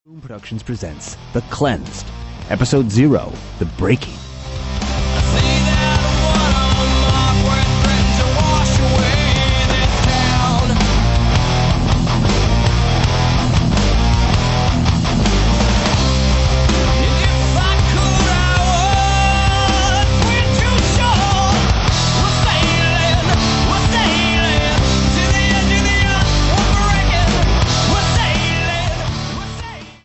Boom Productions presents The Cleansed, Episode 0, The Breaking.